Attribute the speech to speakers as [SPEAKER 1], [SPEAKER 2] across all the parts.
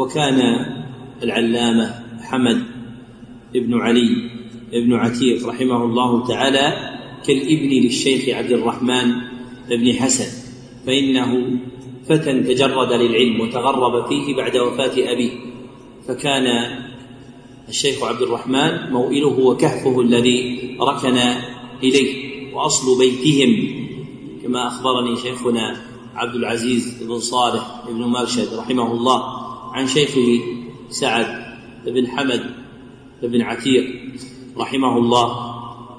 [SPEAKER 1] وكان العلامة حمد بن علي بن عتيق رحمه الله تعالى كالابن للشيخ عبد الرحمن بن حسن، فإنه فتى تجرد للعلم وتغرب فيه بعد وفاة أبيه، فكان الشيخ عبد الرحمن موئله وكهفه الذي ركن إليه وأصل بيتهم، كما أخبرني شيخنا عبد العزيز بن صالح بن مرشد رحمه الله عن شيخه سعد بن حمد بن عتيق رحمه الله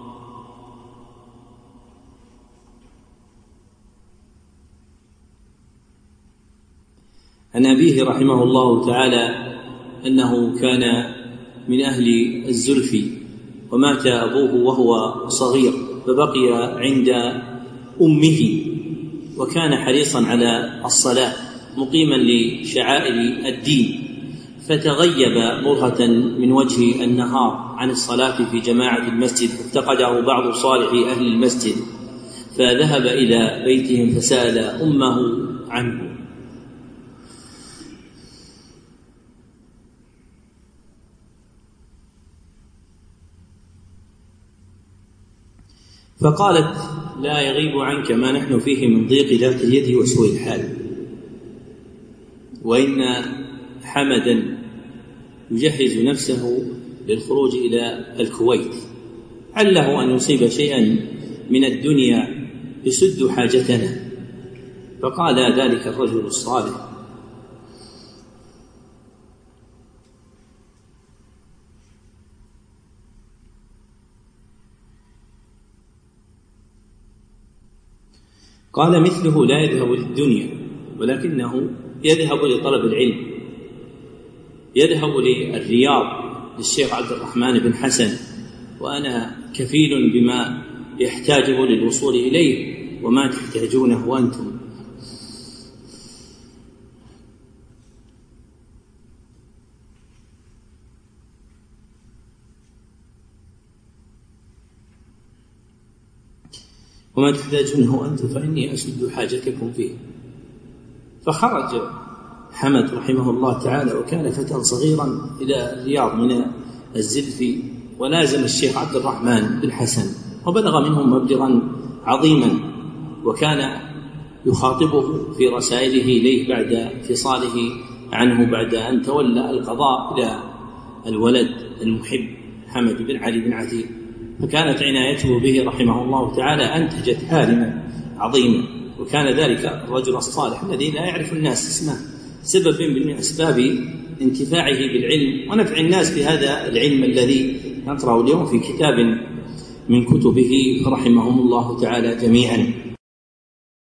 [SPEAKER 1] عن أبيه رحمه الله تعالى أنه كان من أهل الزلف، ومات أبوه وهو صغير فبقي عند أمه، وكان حريصا على الصلاة مقيما لشعائر الدين، فتغيب مرة من وجه النهار عن الصلاة في جماعة المسجد، فافتقده بعض صالح أهل المسجد فذهب إلى بيتهم فسأل أمه عنه، فقالت: لا يغيب عنك ما نحن فيه من ضيق ذات اليد وسوء الحال، وإن حمدا يجهز نفسه للخروج إلى الكويت، عله أن يصيب شيئا من الدنيا يسد حاجتنا. فقال ذلك الرجل الصالح: قال: مثله لا يذهب للدنيا، ولكنه يذهب لطلب العلم، يذهب للرياض للشيخ عبد الرحمن بن حسن، وأنا كفيل بما يحتاجه للوصول إليه وما تحتاجونه أنتم. وما تحتاجونه أنتم فإني أسد حاجتكم فيه. فخرج حمد رحمه الله تعالى وكان فتى صغيرا إلى الرياض من الزلف، ولازم الشيخ عبد الرحمن بن حسن وبلغ منه مبلغا عظيما، وكان يخاطبه في رسائله إليه بعد انفصاله عنه بعد أن تولى القضاء إلى الولد المحب حمد بن علي بن عتيق، فكانت عنايته به رحمه الله تعالى أنتجت عالما عظيما، وكان ذلك الرجل الصالح الذي لا يعرف الناس اسمه سبب من أسباب انتفاعه بالعلم ونفع الناس بهذا العلم الذي نقرأه اليوم في كتاب من كتبه رحمهم الله تعالى جميعا.